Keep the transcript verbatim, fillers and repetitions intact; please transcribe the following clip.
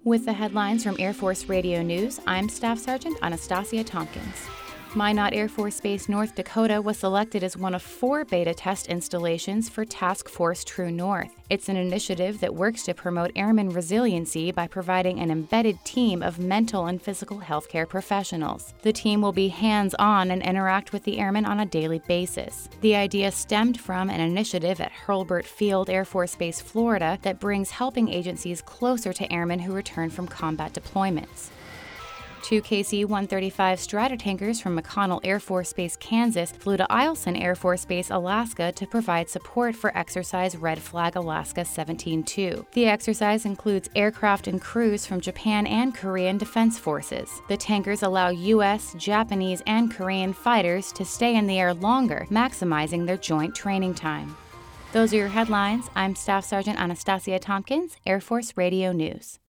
With the headlines from Air Force Radio News, I'm Staff Sergeant Anastasia Tompkins. Minot Air Force Base, North Dakota was selected as one of four beta test installations for Task Force True North. It's an initiative that works to promote airman resiliency by providing an embedded team of mental and physical healthcare professionals. The team will be hands-on and interact with the airmen on a daily basis. The idea stemmed from an initiative at Hurlburt Field Air Force Base, Florida, that brings helping agencies closer to airmen who return from combat deployments. Two K C one thirty-five Stratotankers from McConnell Air Force Base, Kansas, flew to Eielson Air Force Base, Alaska to provide support for Exercise Red Flag Alaska seventeen two. The exercise includes aircraft and crews from Japan and Korean Defense Forces. The tankers allow U S, Japanese, and Korean fighters to stay in the air longer, maximizing their joint training time. Those are your headlines. I'm Staff Sergeant Anastasia Tompkins, Air Force Radio News.